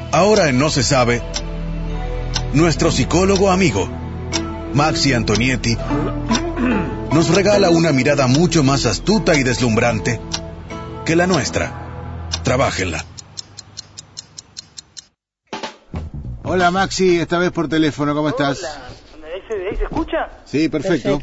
Ahora en No se sabe, nuestro psicólogo amigo, Maxi Antonietti, nos regala una mirada mucho más astuta y deslumbrante que la nuestra. Trabájenla. Hola Maxi, esta vez por teléfono, ¿cómo estás? Hola, ¿ahí se escucha? Sí, perfecto.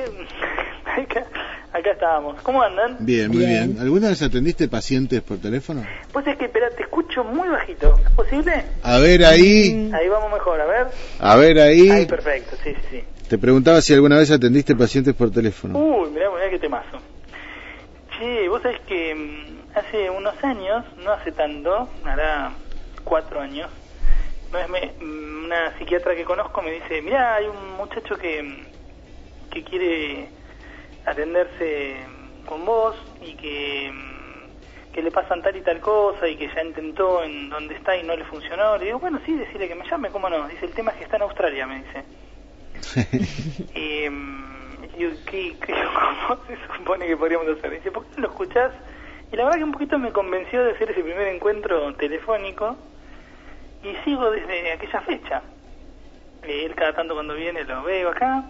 Acá estábamos. ¿Cómo andan? Bien, muy bien. ¿Alguna vez atendiste pacientes por teléfono? Pues es que, espera, te escucho muy bajito. ¿Es posible? A ver ahí. Ahí vamos mejor, a ver. A ver ahí. Ahí, perfecto, sí. Te preguntaba si alguna vez atendiste pacientes por teléfono. Mirá qué temazo. Che, vos sabés que hace unos años, no hace tanto, hará 4 años, una psiquiatra que conozco me dice, mirá, hay un muchacho que quiere atenderse con vos y que le pasan tal y tal cosa y que ya intentó en donde está y no le funcionó. Le digo, bueno, sí, decirle que me llame, ¿cómo no? Dice, el tema es que está en Australia, me dice. Digo, ¿cómo se supone que podríamos hacer? Dice, ¿por qué no lo escuchás? Y la verdad que un poquito me convenció de hacer ese primer encuentro telefónico y sigo desde aquella fecha. Él cada tanto cuando viene lo veo acá.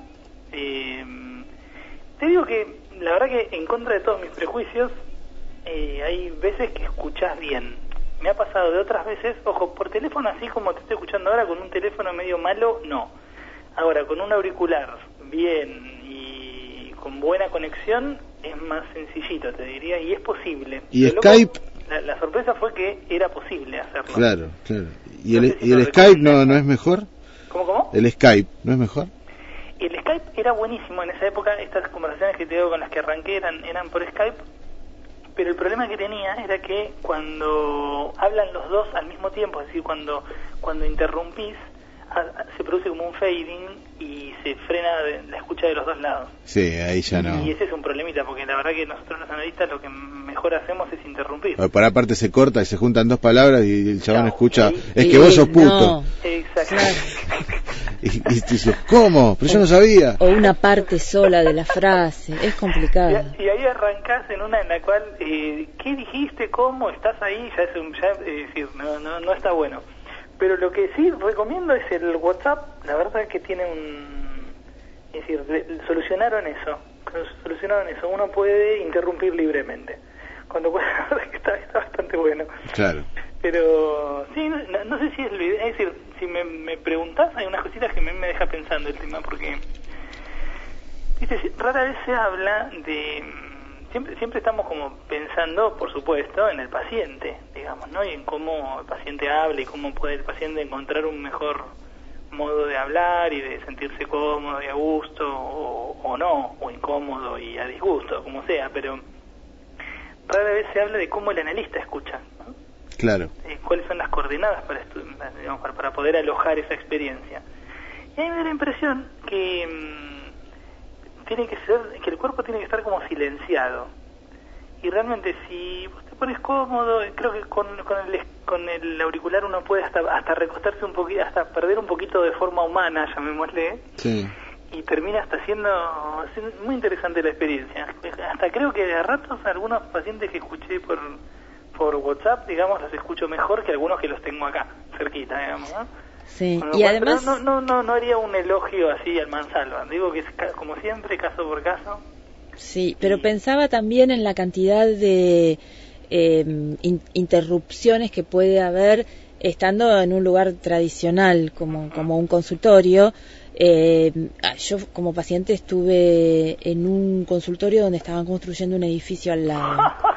Te digo que la verdad que en contra de todos mis prejuicios hay veces que escuchás bien. Me ha pasado de otras veces, ojo, por teléfono así como te estoy escuchando ahora, con un teléfono medio malo, no. Ahora, con un auricular bien y con buena conexión es más sencillito, te diría, y es posible. ¿Y Pero Skype? La sorpresa fue que era posible hacerlo. Claro. ¿Y el Skype no es mejor? ¿Cómo? ¿El Skype no es mejor? El Skype era buenísimo en esa época. Estas conversaciones que te digo con las que arranqué eran por Skype, pero el problema que tenía era que cuando hablan los dos al mismo tiempo, es decir, cuando interrumpís, se produce como un fading y se frena la escucha de los dos lados. Sí, ahí ya no. Y ese es un problemita, porque la verdad que nosotros los analistas lo que mejor hacemos es interrumpir. Por aparte se corta y se juntan dos palabras y el chabón escucha, es y que vos sos puto. No. Exacto. Y dices, ¿cómo? Pero yo no sabía. O una parte sola de la frase, es complicado. Y ahí arrancás en una en la cual, ¿qué dijiste? ¿Cómo? ¿Estás ahí? Ya es decir, no está bueno. Pero lo que sí recomiendo es el WhatsApp. La verdad que tiene es decir, solucionaron eso. Uno puede interrumpir libremente. Cuando puede, la verdad que está bastante bueno. Claro. Pero sí, no sé si es decir, si me preguntás, hay unas cositas que me deja pensando el tema, porque ¿viste? Rara vez se habla de... Siempre estamos como pensando, por supuesto, en el paciente, digamos, ¿no? Y en cómo el paciente habla y cómo puede el paciente encontrar un mejor modo de hablar y de sentirse cómodo y a gusto, o no, o incómodo y a disgusto, como sea, pero rara vez se habla de cómo el analista escucha, ¿no? Claro. ¿Cuáles son las coordenadas para poder alojar esa experiencia? Y a mí me da la impresión que que el cuerpo tiene que estar como silenciado, y realmente si vos te pones cómodo, creo que con el auricular uno puede hasta recostarse un poquito, hasta perder un poquito de forma humana, llamémosle. Sí. Y termina hasta siendo muy interesante la experiencia. Hasta creo que a ratos algunos pacientes que escuché por WhatsApp, digamos, los escucho mejor que algunos que los tengo acá cerquita, digamos, ¿no? Sí, y además no haría un elogio así al mansalva. Digo que es como siempre, caso por caso. Sí, pero pensaba también en la cantidad de interrupciones que puede haber estando en un lugar tradicional como un consultorio. Yo como paciente estuve en un consultorio donde estaban construyendo un edificio al lado.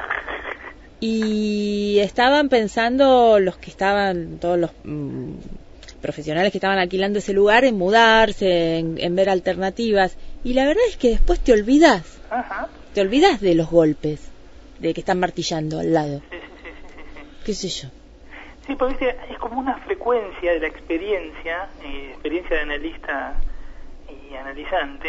Y estaban pensando todos los profesionales que estaban alquilando ese lugar, en mudarse, en ver alternativas. Y la verdad es que después te olvidas. Ajá. Te olvidas de los golpes, de que están martillando al lado. Sí. ¿Qué sé yo? Sí, porque ¿viste? Es como una frecuencia de la experiencia de analista y analizante,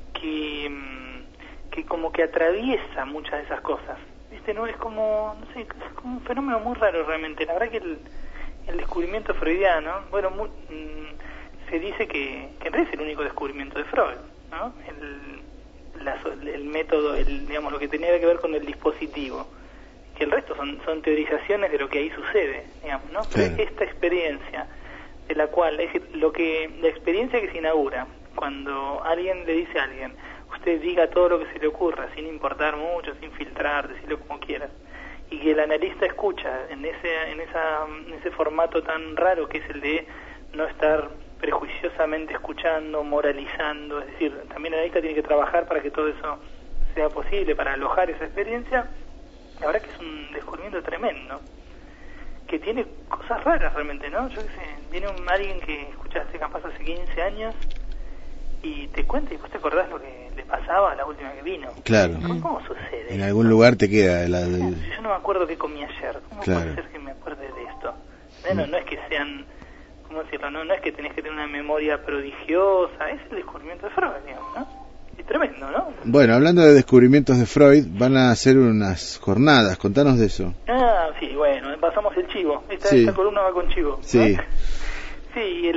que como que atraviesa muchas de esas cosas. ¿Viste? No es como, no sé, es como un fenómeno muy raro realmente. La verdad que el descubrimiento freudiano, bueno, se dice que en realidad es el único descubrimiento de Freud, ¿no? El método, digamos, lo que tenía que ver con el dispositivo, el resto son teorizaciones de lo que ahí sucede, digamos, ¿no? Claro. Pero esta experiencia de la cual, es decir, la experiencia que se inaugura cuando alguien le dice a alguien, usted diga todo lo que se le ocurra, sin importar mucho, sin filtrar, decirlo como quieras, y que el analista escucha en ese formato tan raro que es el de no estar prejuiciosamente escuchando, moralizando, es decir, también el analista tiene que trabajar para que todo eso sea posible, para alojar esa experiencia. La verdad que es un descubrimiento tremendo, que tiene cosas raras realmente, ¿no? Yo qué sé, viene alguien que escuchaste capaz hace 15 años y te cuenta y vos te acordás lo que le pasaba a la última que vino. Claro. ¿Cómo sucede? En algún lugar te queda Yo no me acuerdo qué comí ayer. ¿Cómo puede ser que me acuerde de esto? No es que sean, ¿cómo decirlo? No es que tenés que tener una memoria prodigiosa, es el descubrimiento de Freud, digamos, ¿no? Es tremendo, ¿no? Bueno, hablando de descubrimientos de Freud, van a hacer unas jornadas, contanos de eso. Ah, sí, bueno, pasamos el chivo. Esta columna va con chivo, ¿no? Sí. Sí,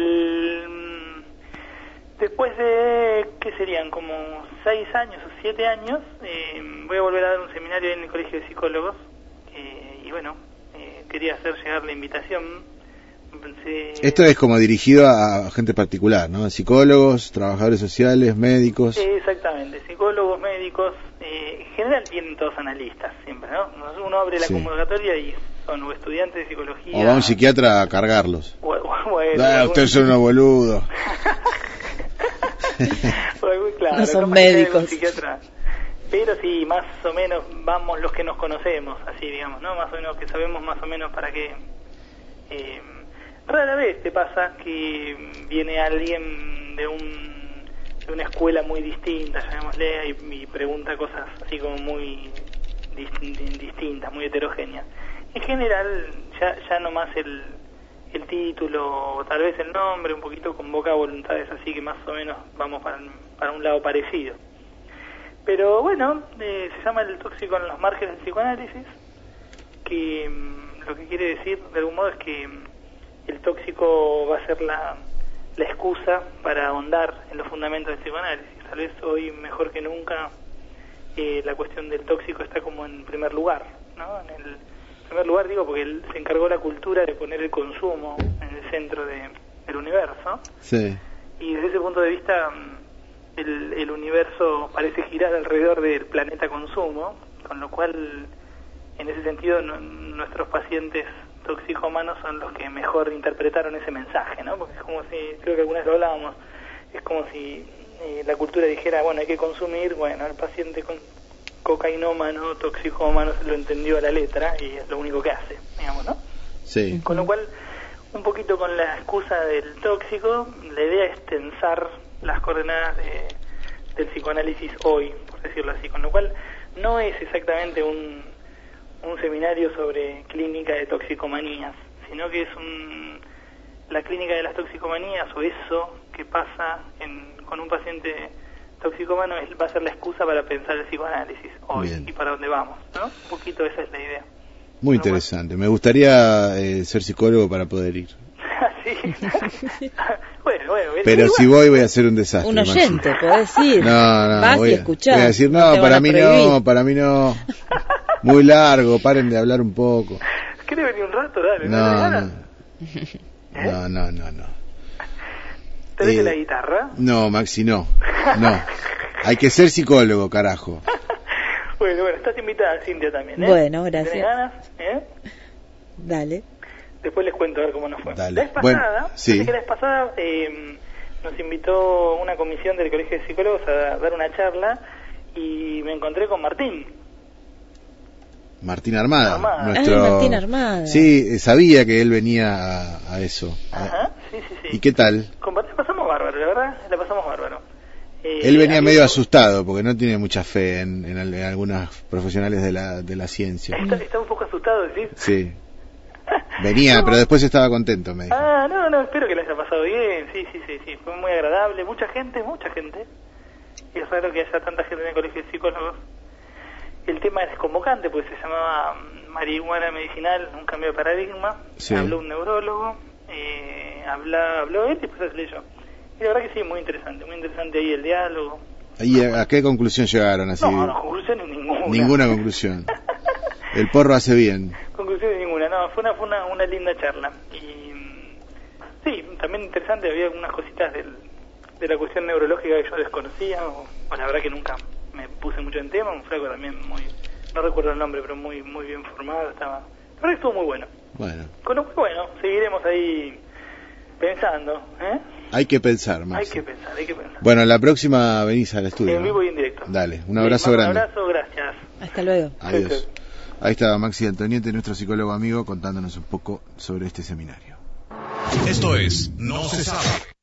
después de, ¿qué serían? Como 6 años o 7 años, voy a volver a dar un seminario en el Colegio de Psicólogos, y bueno, quería hacer llegar la invitación. Esto es como dirigido a gente particular, ¿no? Psicólogos, trabajadores sociales, médicos. Exactamente, psicólogos, médicos, en general vienen todos analistas siempre, ¿no? Uno abre la convocatoria y son o estudiantes de psicología... O va un psiquiatra a cargarlos. Bueno, ustedes son unos boludos. Claro, no son médicos. Pero sí, más o menos vamos los que nos conocemos, así digamos, ¿no? Más o menos que sabemos más o menos para qué... Rara vez te pasa que viene alguien de una escuela muy distinta, llamémosle, y pregunta cosas así como muy distintas, muy heterogéneas. En general, ya nomás el título, o tal vez el nombre, un poquito convoca voluntades así que más o menos vamos para un lado parecido. Pero bueno, se llama el tóxico en los márgenes del psicoanálisis, que lo que quiere decir de algún modo es que el tóxico va a ser la excusa para ahondar en los fundamentos del psicoanálisis. Tal vez hoy, mejor que nunca, la cuestión del tóxico está como en primer lugar, ¿no? En el primer lugar digo porque él se encargó la cultura de poner el consumo en el centro del universo. Sí. Y desde ese punto de vista, el universo parece girar alrededor del planeta consumo, con lo cual, en ese sentido, nuestros pacientes toxicomanos son los que mejor interpretaron ese mensaje, ¿no? Porque es como si, creo que alguna vez lo hablábamos, es como si la cultura dijera, bueno, hay que consumir, bueno, el paciente con cocainómano, toxicómano se lo entendió a la letra y es lo único que hace, digamos, ¿no? Sí. Con lo cual, un poquito con la excusa del tóxico, la idea es tensar las coordenadas del psicoanálisis hoy, por decirlo así, con lo cual no es exactamente un seminario sobre clínica de toxicomanías, sino que es la clínica de las toxicomanías, o eso que pasa con un paciente toxicomano va a ser la excusa para pensar el psicoanálisis hoy. Bien. Y para dónde vamos, ¿no? Un poquito esa es la idea. Muy interesante. Me gustaría ser psicólogo para poder ir. Sí. bueno. Pero si voy a hacer un desastre. Un oyente, podés ir. No, vas y escuchás. Voy a decir, para mí no. Muy largo, paren de hablar un poco. ¿Querés venir un rato? Dale, no. ¿Te ves la guitarra? No, Maxi, no. Hay que ser psicólogo, carajo. Bueno, estás invitada, Cintia, también, ¿eh? Bueno, gracias. ¿Tenés ganas? Dale. Después les cuento a ver cómo nos fue. Dale. La vez pasada, sí. La vez pasada nos invitó una comisión del Colegio de Psicólogos a dar una charla y me encontré con Martín Armada. Martín Armada. Sí, sabía que él venía a eso. Ajá, sí. ¿Y qué tal? La pasamos bárbaro, la verdad, la pasamos bárbaro. Él venía medio asustado porque no tiene mucha fe en algunas profesionales de la ciencia. ¿Está un poco asustado, decís? Sí. Venía, pero después estaba contento, me dijo. No, espero que le haya pasado bien. Sí, fue muy agradable. Mucha gente. Y es raro que haya tanta gente en el Colegio de Psicólogos. El tema es convocante, pues se llamaba marihuana medicinal, un cambio de paradigma. Sí. Habló un neurólogo, habló él y después hablé yo. Y la verdad que sí, muy interesante ahí el diálogo. ¿Y a qué conclusión llegaron así? No, conclusión ninguna. Ninguna conclusión. El porro hace bien. Conclusiones ninguna, no, fue una linda charla. Y sí, también interesante, había algunas cositas de la cuestión neurológica que yo desconocía, o la verdad que nunca me puse mucho en tema, un flaco también no recuerdo el nombre, pero muy bien formado, la verdad que estuvo muy bueno. Bueno. Con lo cual, bueno, seguiremos ahí pensando, ¿eh? Hay que pensar, Maxi. Hay que pensar. Bueno, la próxima venís al estudio. En vivo y en directo. Dale, un abrazo grande. Un abrazo, gracias. Hasta luego. Adiós. Ahí estaba Maxi Antoniete, nuestro psicólogo amigo, contándonos un poco sobre este seminario. Esto es No se sabe.